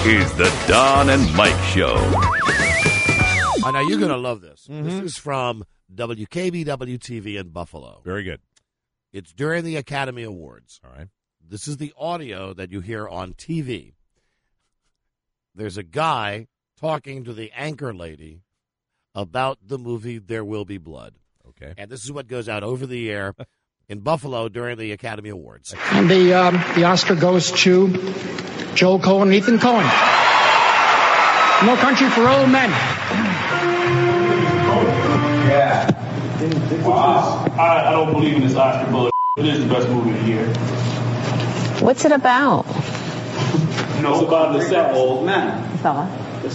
is the Don and Mike Show. Now, you're going to love this. Mm-hmm. This is from WKBW-TV in Buffalo. Very good. It's during the Academy Awards. All right. This is the audio that you hear on TV. There's a guy talking to the anchor lady about the movie There Will Be Blood. Okay. And this is what goes out over the air in Buffalo during the Academy Awards. And the Oscar goes to Joel Cohen and Ethan Cohen. No Country for Old Men. Yeah. Wow. I don't believe in this Oscar bullet. It is the best movie of the year. What's it about? No, it's about the sad old man. Fella.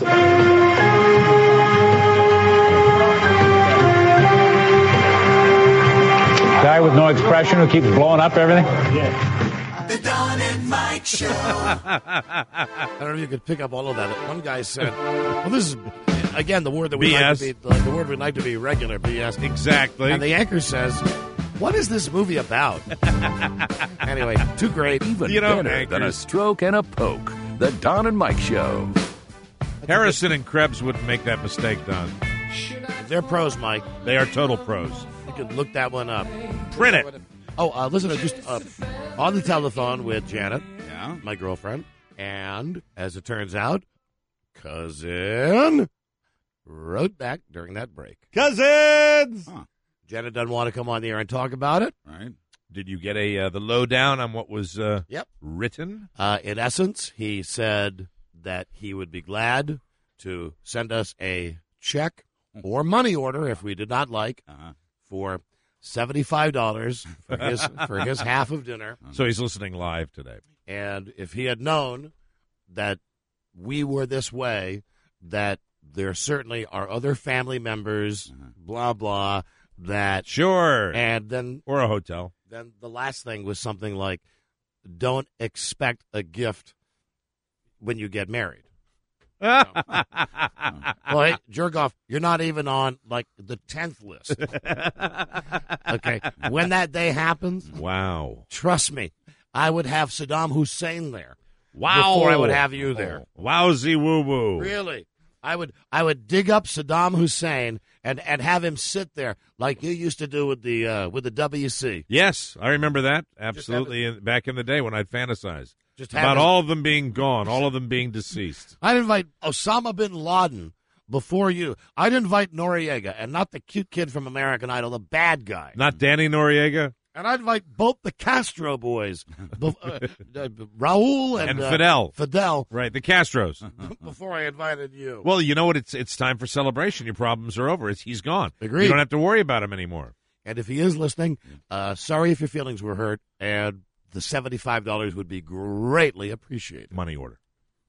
Guy with no expression who keeps blowing up everything? Yeah. The Don and Mike Show. I don't know if you could pick up all of that. One guy said, well, this is, again, the word that we BS. like to be, the word we like to be regular, BS. Exactly. And the anchor says, what is this movie about? Anyway, too great. Even better than a stroke and a poke. The Don and Mike Show. Harrison and Krebs wouldn't make that mistake, Don. They're pros, Mike. They are total pros. You can look that one up. Print it. Oh, listen, just on the telephone with Janet, Yeah. my girlfriend, and as it turns out, cousin wrote back during that break. Cousins! Huh. Janet doesn't want to come on the air and talk about it. Right. Did you get the lowdown on what was written? In essence, he said that he would be glad to send us a check or money order if we did not like for $75 for his half of dinner. So he's listening live today. And if he had known that we were this way, that there certainly are other family members, blah, blah, that... Sure. And then... Or a hotel. Then the last thing was something like, don't expect a gift when you get married. Well, hey, jerk off, you're not even on, like, the 10th list. Okay? When that day happens, Wow. trust me, I would have Saddam Hussein there. Wow. Before I would have you there. Wowzy woo-woo. Really. I would dig up Saddam Hussein and have him sit there like you used to do with the WC. Yes, I remember that. Absolutely. Back in the day when I'd fantasize. Just About all of them being gone, all of them being deceased. I'd invite Osama bin Laden before you. I'd invite Noriega, and not the cute kid from American Idol, the bad guy. Not Danny Noriega? And I'd invite both the Castro boys, Raul and Fidel. Fidel. Right, the Castros. Before I invited you. Well, you know what? It's time for celebration. Your problems are over. He's gone. Agreed. You don't have to worry about him anymore. And if he is listening, sorry if your feelings were hurt, and the $75 would be greatly appreciated. Money order.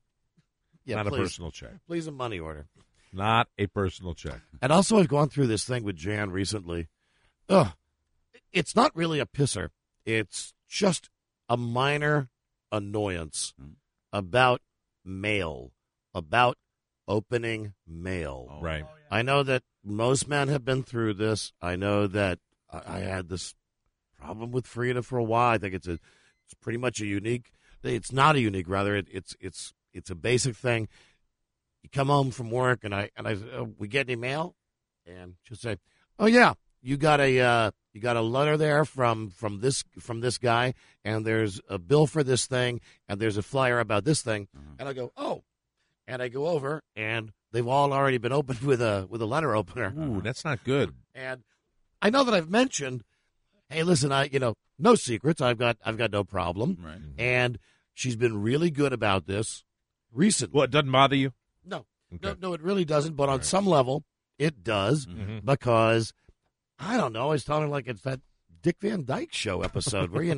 Yeah, Not please. a personal check. Please, a money order. Not a personal check. And also, I've gone through this thing with Jan recently. Ugh. It's not really a pisser. It's just a minor annoyance about mail, about opening mail. Right. I know that most men have been through this. I know that I had this problem with Frida for a while. I think it's pretty much a unique. It's not a unique, rather. It's a basic thing. You come home from work, and I we get any mail, and she'll say, "Oh yeah, you got a letter there from this guy, and there's a bill for this thing, and there's a flyer about this thing." And I go, "Oh," and I go over, and they've all already been opened with a letter opener. Ooh, that's not good. And I know that I've mentioned, hey, listen, no secrets. I've got no problem. Right. And she's been really good about this recently. Well, it doesn't bother you? No. Okay. No, it really doesn't. But on some level, it does because, I don't know, I was telling her like it's that Dick Van Dyke Show episode where,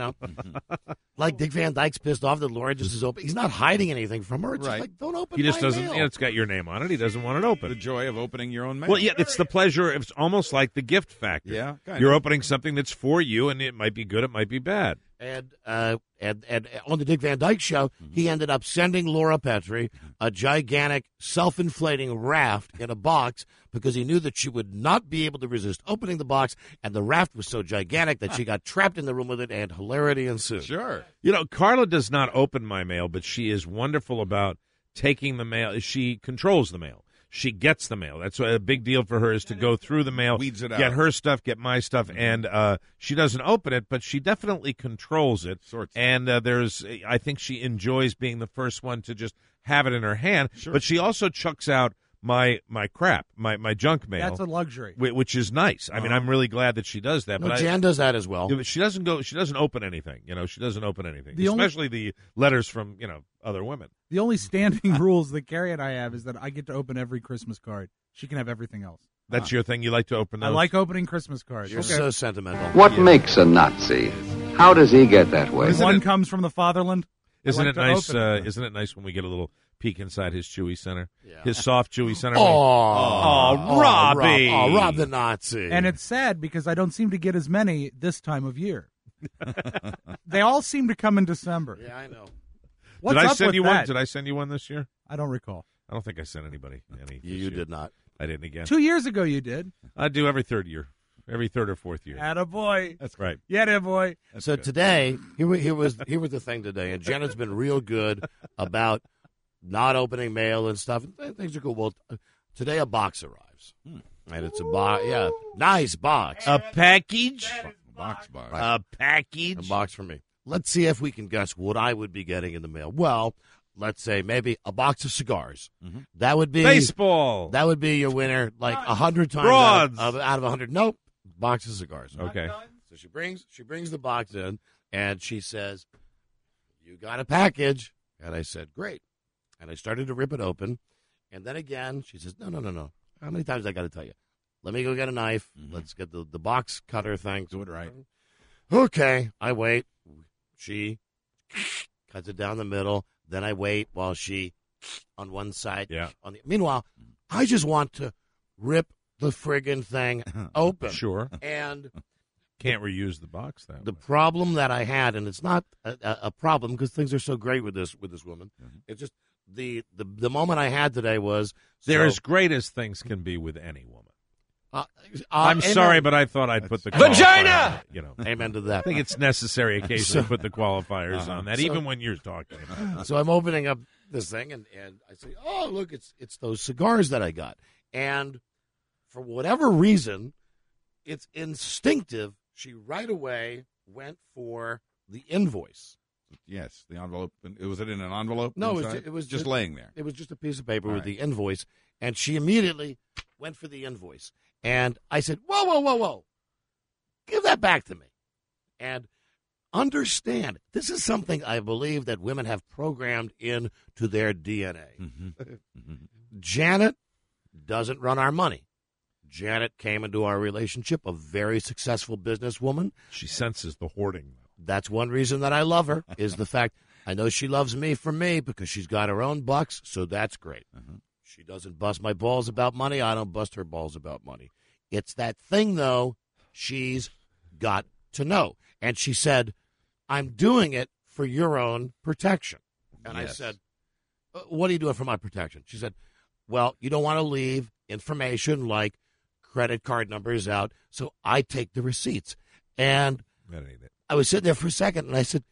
like Dick Van Dyke's pissed off that Laura just is open. He's not hiding anything from her. It's just Right. like, don't open He just my doesn't, mail. it's got your name on it. He doesn't want it open. The joy of opening your own mail. Well, yeah, it's the pleasure. It's almost like the gift factor. Yeah, kinda. You're opening something that's for you, and it might be good, it might be bad. And on the Dick Van Dyke Show, he ended up sending Laura Petrie a gigantic self-inflating raft in a box because he knew that she would not be able to resist opening the box, and the raft was so gigantic that she got trapped in the room with it, and hilarity ensued. Sure. You know, Carla does not open my mail, but she is wonderful about taking the mail. She controls the mail. She gets the mail. That's a big deal for her, is to go through the mail, weeds it out. Get her stuff, get my stuff, and she doesn't open it, but she definitely controls it. And I think she enjoys being the first one to just have it in her hand. Sure. But she also chucks out my crap, my junk mail. That's a luxury, which is nice. I mean, I'm really glad that she does that. No, but Jan does that as well. Yeah, but she doesn't open anything. She doesn't open anything, especially the letters from other women. The only standing rules that Carrie and I have is that I get to open every Christmas card. She can have everything else. That's your thing. You like to open those? I like opening Christmas cards. You're so sentimental. What makes a Nazi? How does he get that way? One comes from the fatherland. Isn't it nice? Isn't it nice when we get a little peek inside his Chewy Center? Yeah. His soft Chewy Center. Robbie! Rob the Nazi. And it's sad because I don't seem to get as many this time of year. They all seem to come in December. Yeah, I know. What's Did I up send with you that? one? Did I send you one this year? I don't recall. I don't think I sent anybody any. You did not. I didn't again. 2 years ago you did. I do every third or fourth year. Attaboy. That's right. Yeah, boy. So today, here was the thing today, and Jenna's been real good about not opening mail and stuff. Things are cool. Well, today a box arrives, and it's a box. Yeah, nice box. A package. Box. A package. A box for me. Let's see if we can guess what I would be getting in the mail. Well, let's say maybe a box of cigars. Mm-hmm. That would be baseball. That would be your winner, like 100 times Broads. out of 100. Nope, box of cigars. Okay. So she brings the box in, and she says, "You got a package." And I said, "Great." And I started to rip it open, and then again she says, "No. How many times I got to tell you? Let me go get a knife. Mm-hmm. Let's get the box cutter thing. Do it right." Okay, I wait. She cuts it down the middle. Then I wait while she on one side. Yeah. Meanwhile, I just want to rip the friggin' thing open. Sure. And can't reuse the box that the way. problem that I had, and it's not a problem because things are so great with this woman. Mm-hmm. It's just the moment I had today was they're as great as things can be with any woman. I'm amen. sorry, but I thought I'd put the vagina. Amen to that. I think it's necessary occasionally to put the qualifiers on that, even when you're talking about it. So I'm opening up this thing, and I say, "Oh, look, it's those cigars that I got." And for whatever reason, it's instinctive. She right away went for the invoice. Yes, the envelope. Was it in an envelope? No, inside? it was just laying there. It was just a piece of paper All with right. the invoice, and she immediately went for the invoice. And I said, whoa, give that back to me. And understand, this is something I believe that women have programmed into their DNA. Mm-hmm. Janet doesn't run our money. Janet came into our relationship a very successful businesswoman. She senses the hoarding. That's one reason that I love her, is the fact I know she loves me for me because she's got her own bucks, so that's great. Uh-huh. She doesn't bust my balls about money. I don't bust her balls about money. It's that thing, though, she's got to know. And she said, "I'm doing it for your own protection." And Yes. I said, "What are you doing for my protection?" She said, "Well, you don't want to leave information like credit card numbers out, so I take the receipts." And That ain't it. I was sitting there for a second, and I said,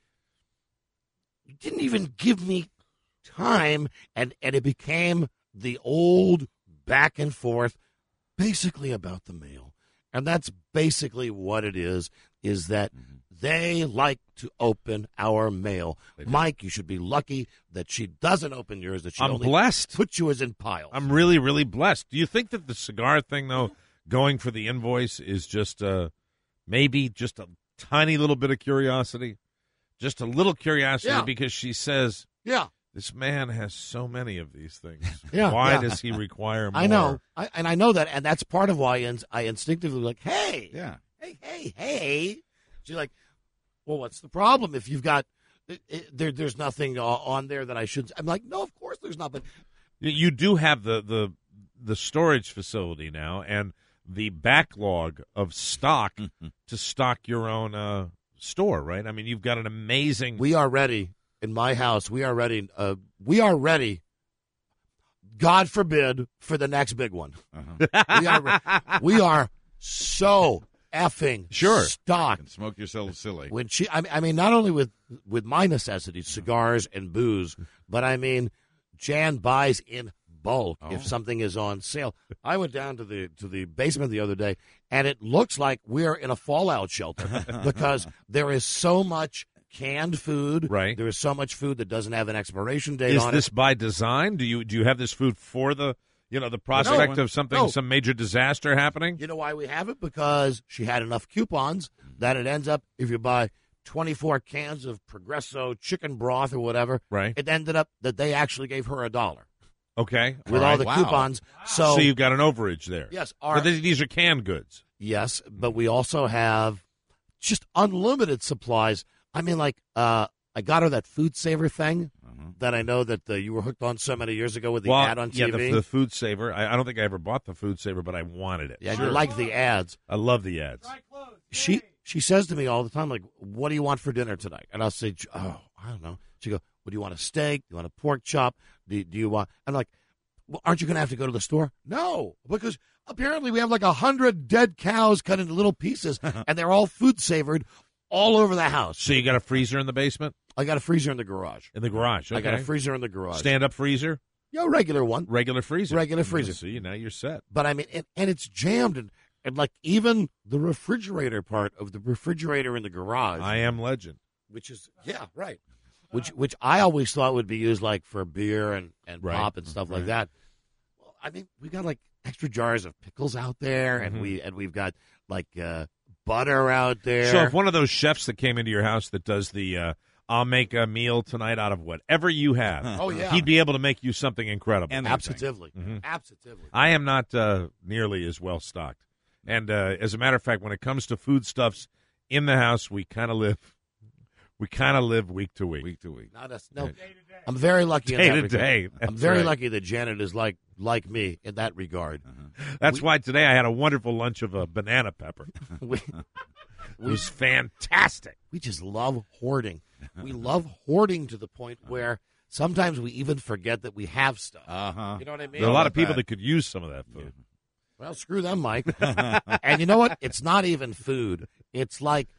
"You didn't even give me time," and it became the old back and forth, basically about the mail. And that's basically what it is that they like to open our mail. Mike, you should be lucky that she doesn't open yours, that she I'm only blessed. puts yours in piles. I'm really, really blessed. Do you think that the cigar thing, though, going for the invoice is just maybe just a tiny little bit of curiosity? Just a little curiosity Yeah. because she says, Yeah. this man has so many of these things. Yeah, Why yeah. does he require more? I know. I know that, and that's part of why I instinctively like, hey, Yeah. hey. She's like, well, what's the problem if you've got there's nothing on there that I should? I'm like, no, of course there's not. But You do have the storage facility now and the backlog of stock to stock your own store, right? I mean, you've got an amazing. we are ready in my house. We are ready. We are ready. God forbid for the next big one. Uh-huh. We are so effing Sure. stocked. And smoke yourself silly. When I mean, not only with my necessities, cigars and booze, but I mean, Jan buys in bulk if something is on sale. I went down to the basement the other day, and it looks like we're in a fallout shelter because there is so much canned food. Right. There is so much food that doesn't have an expiration date Is on this it. by design? Do you have this food for the prospect of some major disaster happening? You know why we have it? Because she had enough coupons that it ends up, if you buy 24 cans of Progresso chicken broth or whatever, right, it ended up that they actually gave her $1. Okay. With all the coupons. So you've got an overage there. Yes. But these are canned goods. Yes, but we also have just unlimited supplies. I mean, like, I got her that Food Saver thing that I know that you were hooked on so many years ago with the ad on TV. Yeah, the Food Saver. I don't think I ever bought the Food Saver, but I wanted it. Yeah, you like the ads. I love the ads. She says to me all the time, like, what do you want for dinner tonight? And I'll say, I don't know. She goes, well, do you want a steak? Do you want a pork chop? Do you want? I'm like, well, aren't you going to have to go to the store? No, because apparently we have like 100 dead cows cut into little pieces, and they're all food savored all over the house. So you got a freezer in the basement? I got a freezer in the garage. In the garage, okay. I got a freezer in the garage. Stand-up freezer? Yeah, regular one. Regular freezer. Regular freezer. See, now you're set. But I mean, and it's jammed, and like even the refrigerator part of the refrigerator in the garage. I Am Legend. Which is, yeah, right. Which I always thought would be used like for beer and pop and stuff like that. Well, I mean, we got like extra jars of pickles out there, and we've got like butter out there. So if one of those chefs that came into your house that does the I'll make a meal tonight out of whatever you have, he'd be able to make you something incredible. Absolutely. Absolutely. I am not nearly as well stocked. And as a matter of fact, when it comes to foodstuffs in the house, we kind of live week to week. Week to week. Not us. No. I'm very lucky in Day that to regard. day. I'm very lucky that Janet is like me in that regard. That's why today I had a wonderful lunch of a banana pepper. It was fantastic. We just love hoarding. We love hoarding to the point where sometimes we even forget that we have stuff. You know what I mean? There are a lot of people that could use some of that food. Well, screw them, Mike. And you know what? It's not even food. It's like,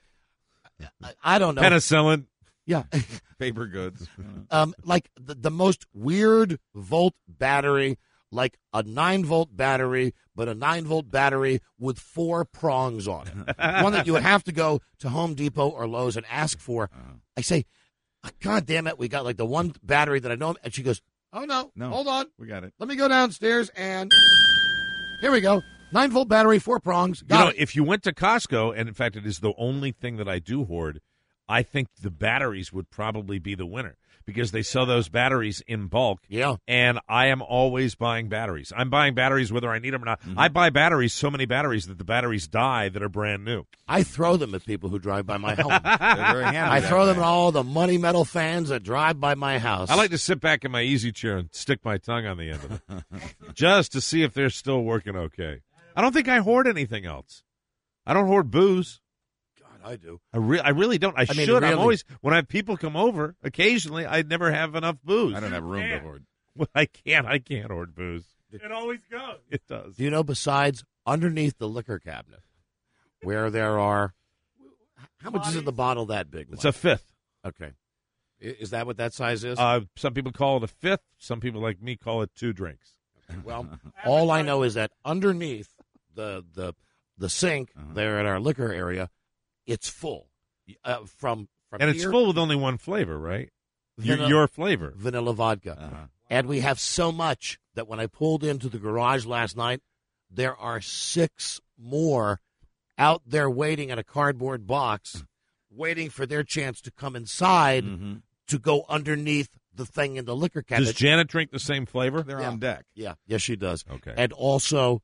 I don't know. Penicillin. Yeah. Paper goods. Like the most weird volt battery, like a 9-volt battery, but a 9-volt battery with 4 prongs on it. One that you would have to go to Home Depot or Lowe's and ask for. I say, God damn it, we got like the one battery that I know. And she goes, oh, no, hold on. We got it. Let me go downstairs and here we go. 9-volt battery, 4 prongs. Got it. If you went to Costco, and in fact it is the only thing that I do hoard, I think the batteries would probably be the winner because they sell those batteries in bulk. Yeah. And I am always buying batteries. I'm buying batteries whether I need them or not. I buy batteries, so many batteries that the batteries die that are brand new. I throw them at people who drive by my home. They're very handy. I throw them at all the money metal fans that drive by my house. I like to sit back in my easy chair and stick my tongue on the end of it just to see if they're still working okay. I don't think I hoard anything else. I don't hoard booze. I do. I really don't. I mean, should. really. I'm always, when I have people come over, occasionally, I never have enough booze. I don't have room to hoard. Well, I can't hoard booze. It always goes. It does. Do you know, besides underneath the liquor cabinet, where there are, how much is in the bottle that big? It's a fifth. Okay. Is that what that size is? Some people call it a fifth. Some people like me call it 2 drinks. Well, all I know is that underneath the sink there at our liquor area, it's full. From and it's here, full with only one flavor, right? Vanilla- Your flavor. Vanilla vodka. And we have so much that when I pulled into the garage last night, there are 6 more out there waiting in a cardboard box, waiting for their chance to come inside to go underneath the thing in the liquor cabinet. Does Janet drink the same flavor? They're on deck. Yeah. Yes, she does. Okay. And also,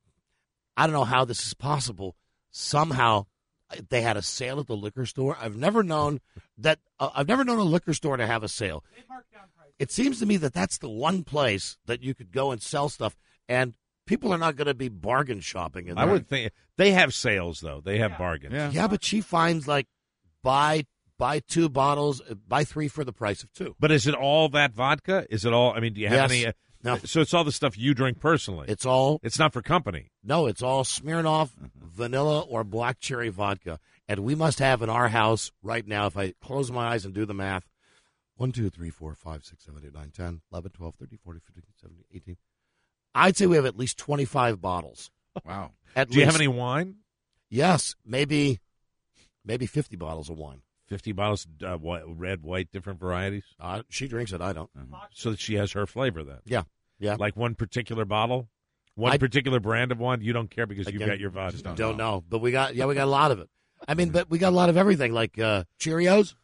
I don't know how this is possible. Somehow, they had a sale at the liquor store. I've never known that. I've never known a liquor store to have a sale. It seems to me that that's the one place that you could go and sell stuff, and people are not going to be bargain shopping in there. I would think they have sales though. They have bargains. Yeah, but she finds like buy 2 bottles, buy 3 for the price of 2. But is it all that vodka? Is it all? I mean, do you have Yes. any? No. So it's all the stuff you drink personally. It's all. It's not for company. No, it's all Smirnoff, vanilla, or black cherry vodka. And we must have in our house right now, if I close my eyes and do the math, 1, 2, 3, 4, 5, 6, 7, 8, 9, 10, 11, 12, 13, 14, 15, 17, 18. I'd say we have at least 25 bottles. Wow. Do you have any wine? Yes, maybe 50 bottles of wine. 50 bottles, red, white, different varieties? She drinks it, I don't. So that she has her flavor then? Yeah. Like one particular bottle? One particular brand of wine? You don't care because you've got your vodka. Don't know. But we got a lot of it. I mean, but we got a lot of everything, like Cheerios.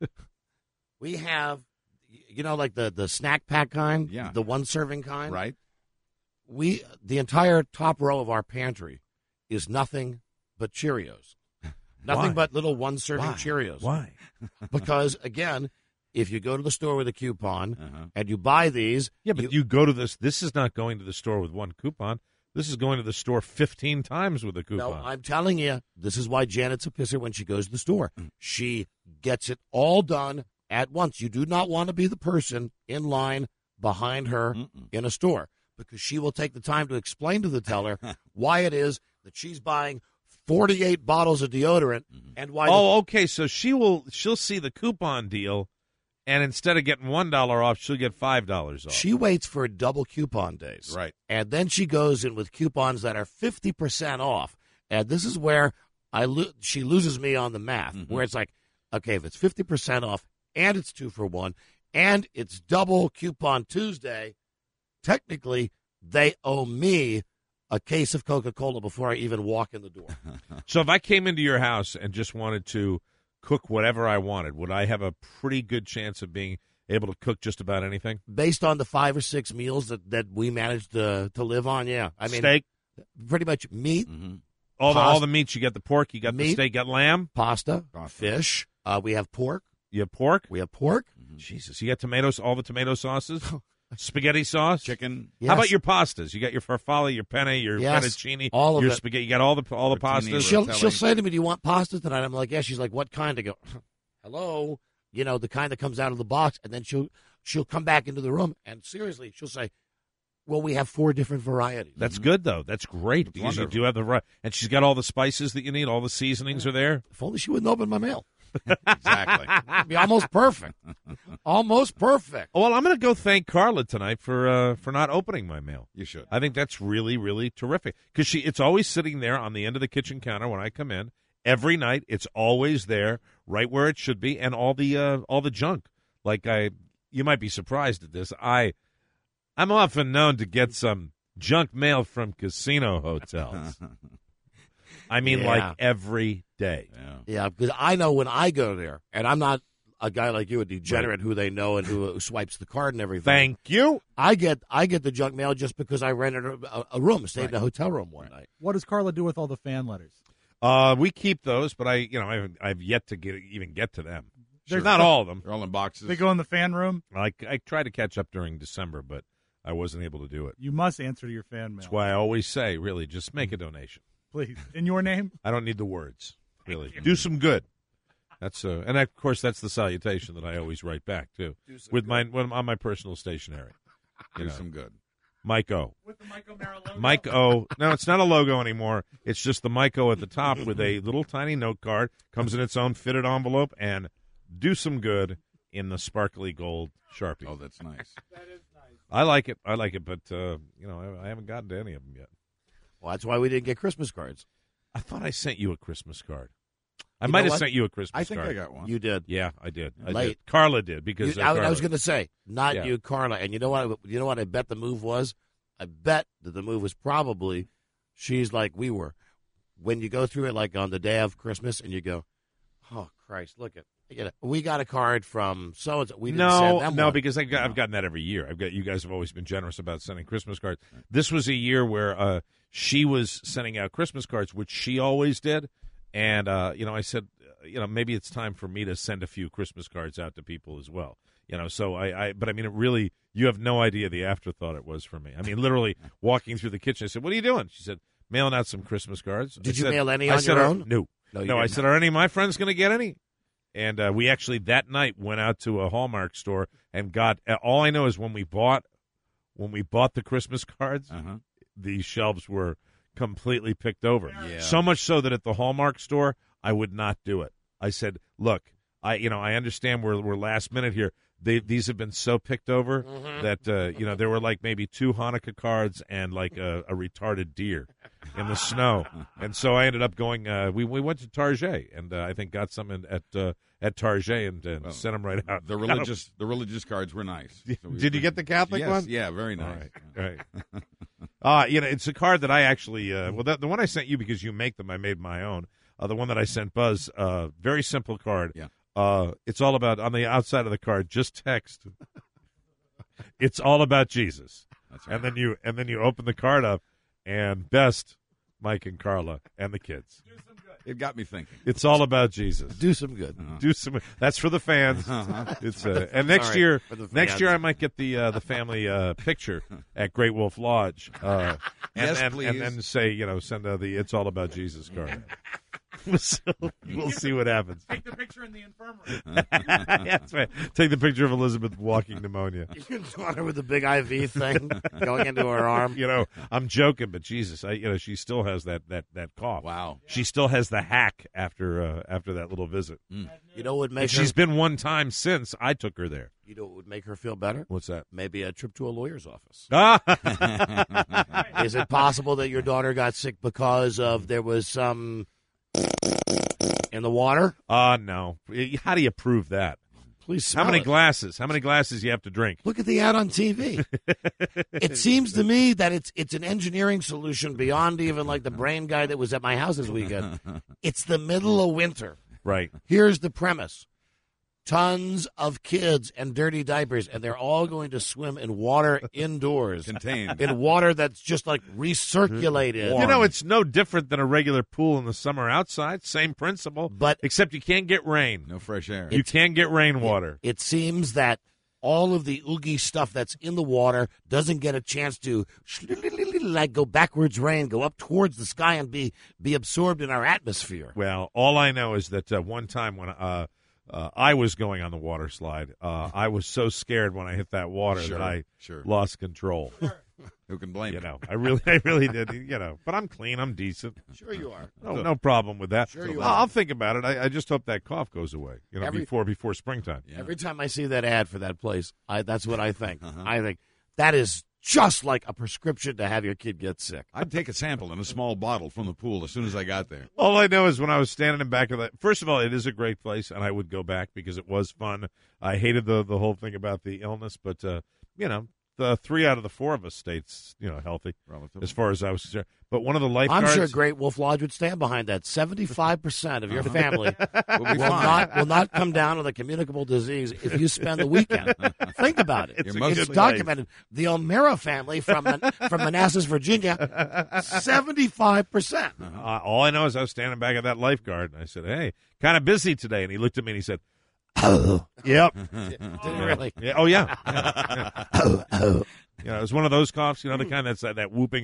We have, like the snack pack kind, the one serving kind. Right. The entire top row of our pantry is nothing but Cheerios. Nothing but little one serving Cheerios. Why? Because again, if you go to the store with a coupon and you buy these, but you go to this. This is not going to the store with one coupon. This is going to the store 15 times with a coupon. No, I'm telling you, this is why Janet's a pisser when she goes to the store. She gets it all done at once. You do not want to be the person in line behind her in a store, because she will take the time to explain to the teller why it is that she's buying 48 bottles of deodorant and why. Okay. So she'll see the coupon deal, and instead of getting $1 off, she'll get $5 off. She waits for double coupon days. Right. And then she goes in with coupons that are 50% off. And this is where she loses me on the math, where it's like, okay, if it's 50% off and it's 2 for $1 and it's double coupon Tuesday, technically they owe me a case of Coca-Cola before I even walk in the door. So if I came into your house and just wanted to cook whatever I wanted, would I have a pretty good chance of being able to cook just about anything? Based on the 5 or 6 meals that we managed to live on, yeah. I mean, steak? Pretty much meat. All the meats. You got the pork, you got meat, the steak, you got lamb? Pasta. Fish. We have pork. You have pork? We have pork. Jesus. You got tomatoes, all the tomato sauces? Spaghetti sauce? Chicken. Yes. How about your pastas? You got your farfalle, your penne, your fettuccine, all of your it. spaghetti. You got all the pastas? She'll say to me, do you want pasta tonight? I'm like, yeah. She's like, what kind? I go, hello? The kind that comes out of the box. And then she'll come back into the room, and seriously, she'll say, well, we have 4 different varieties. That's good, though. That's great, because you do have the right. And she's got all the spices that you need. All the seasonings are there. If only she wouldn't open my mail. Exactly. It'd be almost perfect. Almost perfect. Well, I'm going to go thank Carla tonight for not opening my mail. You should. I think that's really, really terrific, because it's always sitting there on the end of the kitchen counter when I come in. Every night, it's always there, right where it should be, and all the junk. Like you might be surprised at this. I'm often known to get some junk mail from casino hotels. I mean, like every day. Yeah, because I know when I go there, and I'm not a guy like you, a degenerate who they know and who swipes the card and everything. Thank you. I get the junk mail just because I rented a room, stayed in a hotel room one night. What does Carla do with all the fan letters? We keep those, but I've yet to get to them. There's not all of them. They're all in boxes. They go in the fan room? I try to catch up during December, but I wasn't able to do it. You must answer to your fan mail. That's why I always say, really, just make a donation. Please. In your name? I don't need the words, really. Do some good. That's and of course that's the salutation that I always write back too, with on my personal stationery. Do some good. Mike O. With the Mike O'Mara logo. Mike O. No, it's not a logo anymore. It's just the Mike O at the top with a little tiny note card. Comes in its own fitted envelope, and do some good in the sparkly gold Sharpie. Oh, that's nice. That is nice. I like it, but I haven't gotten to any of them yet. Well, that's why we didn't get Christmas cards. I thought I sent you a Christmas card. I might have sent you a Christmas card. I think I got one. You did. Yeah, I did. Late. Did. Carla did, because I was going to say, not you, Carla. And you know what I bet the move was? I bet that the move was probably she's like we were. When you go through it, like on the day of Christmas, and you go, oh, Christ, look at we got a card from so-and-so. We didn't send them one. Because I've gotten that every year. You guys have always been generous about sending Christmas cards. This was a year where she was sending out Christmas cards, which she always did. And, I said, maybe it's time for me to send a few Christmas cards out to people as well. So but I mean, it really, you have no idea the afterthought it was for me. I mean, literally walking through the kitchen, I said, what are you doing? She said, mailing out some Christmas cards. Did you mail any on your own? No, I said, are any of my friends going to get any? And we actually that night went out to a Hallmark store and got. All I know is when we bought the Christmas cards, the shelves were completely picked over. Yeah. So much so that at the Hallmark store, I would not do it. I said, "Look, I understand we're last minute here. these have been so picked over Mm-hmm. that there were like maybe 2 Hanukkah cards and like a retarded deer in the snow, and so I ended up going. We went to Target and I think got some at Target and sent them right out. The religious cards were nice. So Did you get the Catholic one? Yeah, very nice. Right. It's a card that I actually the one I sent you because you make them. I made my own. The one that I sent Buzz, very simple card. Yeah. It's all about, on the outside of the card, just text. It's all about Jesus. That's right. And then you open the card up, and best Mike and Carla and the kids. It got me thinking. It's all about Jesus. Do some good. Do some. That's for the fans. It's and next year I might get the family picture at Great Wolf Lodge. Yes, please. And then say send the "It's All About Jesus" card. We'll see what happens. Take the picture in the infirmary. That's right. Take the picture of Elizabeth walking pneumonia. Your daughter with the big IV thing going into her arm. I'm joking, but Jesus, she still has that cough. Wow. She still has the hack after that little visit. You know what would make She's been one time since I took her there. You know what would make her feel better? What's that? Maybe a trip to a lawyer's office. Ah! Is it possible that your daughter got sick because of there was some in the water? No. How do you prove that? Please How smell many it. glasses? How many glasses you have to drink? Look at the ad on TV. It seems to me that it's an engineering solution beyond even like the brain guy that was at my house this weekend. It's the middle of winter. Right. Here's the premise. Tons of kids and dirty diapers, and they're all going to swim in water indoors. Contained. In water that's just like recirculated. It's no different than a regular pool in the summer outside. Same principle. Except you can't get rain. No fresh air. You can get rainwater. It seems that all of the oogie stuff that's in the water doesn't get a chance to like go backwards rain, go up towards the sky and be absorbed in our atmosphere. Well, all I know is that one time when I was going on the water slide, I was so scared when I hit that water that I lost control. Who can blame you? I really did. But I'm clean. I'm decent. Sure you are. No problem with that. Sure you I'll think about it. I just hope that cough goes away. Before springtime. Yeah. Every time I see that ad for that place, that's what I think. I think that is just like a prescription to have your kid get sick. I'd take a sample in a small bottle from the pool as soon as I got there. All I know is when I was standing in back of that. First of all, it is a great place, and I would go back because it was fun. I hated the whole thing about the illness, but the 3 out of the 4 of us stayed healthy as far as I was concerned. But one of the lifeguards, I'm sure Great Wolf Lodge would stand behind that. 75% of your family will not come down with a communicable disease if you spend the weekend. Think about it. It's documented. The O'Mara family from Manassas, Virginia, 75%. All I know is I was standing back of that lifeguard, and I said, "Hey, kind of busy today." And he looked at me and he said, "Oh, yep." Didn't really? Yeah. Oh, yeah. It was one of those coughs, the kind that's that whooping.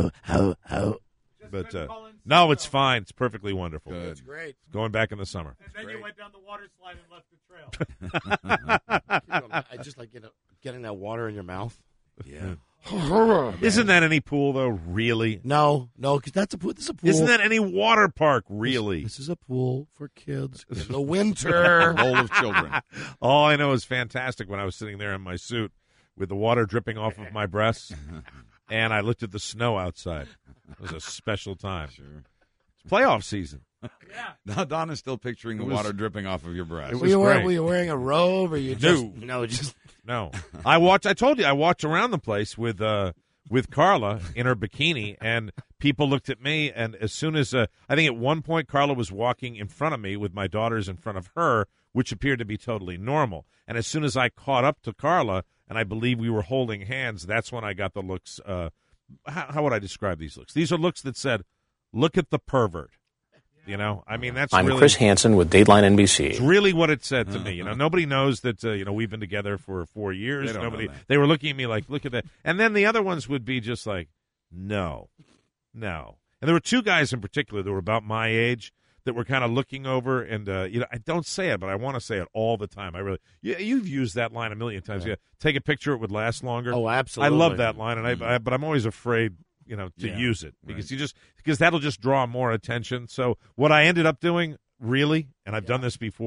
But no, it's fine. It's perfectly wonderful. Good. It's great. It's going back in the summer. And then you went down the water slide and left the trail. I just like getting that water in your mouth. Yeah. Isn't that any pool though? Really? No, because this is a pool. Isn't that any water park? Really? This is a pool for kids in the winter. Full of children. All I know is fantastic when I was sitting there in my suit with the water dripping off of my breasts, and I looked at the snow outside. It was a special time. Sure. It's playoff season. Now Don is still picturing the water dripping off of your breast. Were you wearing a robe or you just No. I told you I walked around the place with Carla in her bikini, and people looked at me, and as soon as I think at one point Carla was walking in front of me with my daughters in front of her, which appeared to be totally normal. And as soon as I caught up to Carla, and I believe we were holding hands, that's when I got the looks. How would I describe these looks? These are looks that said, "Look at the pervert." That's I'm really, Chris Hansen with Dateline NBC. It's really what it said to me. Nobody knows that, we've been together for 4 years. They were looking at me like, look at that. And then the other ones would be just like, no. And there were 2 guys in particular that were about my age that were kind of looking over. And, I don't say it, but I want to say it all the time. You've used that line a million times. Yeah. Take a picture, it would last longer. Oh, absolutely. I love that line, but I'm always afraid to use it because that'll just draw more attention. So what I ended up doing, really, and I've done this before,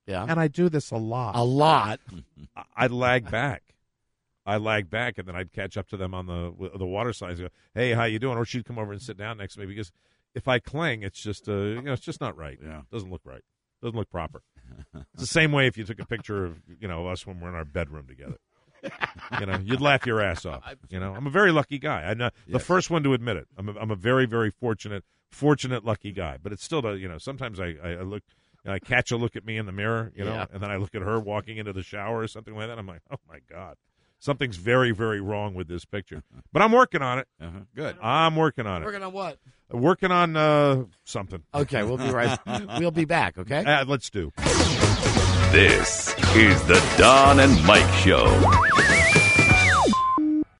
Yeah. And I do this a lot. A lot. I lag back. And then I'd catch up to them on the water side and go, hey, how you doing? Or she'd come over and sit down next to me, because if I cling, it's just it's just not right. Yeah. It doesn't look right. It doesn't look proper. It's the same way if you took a picture of, us when we're in our bedroom together. You'd laugh your ass off. I'm a very lucky guy. I'm not the first one to admit it. I'm a very, very fortunate, lucky guy. But it's still, sometimes I look, I catch a look at me in the mirror, and then I look at her walking into the shower or something like that. I'm like, oh my God, something's very, very wrong with this picture. But I'm working on it. Good. I'm working on it. Working on what? Working on something. Okay, we'll be right. We'll be back. Okay. Let's do. This is the Don and Mike Show.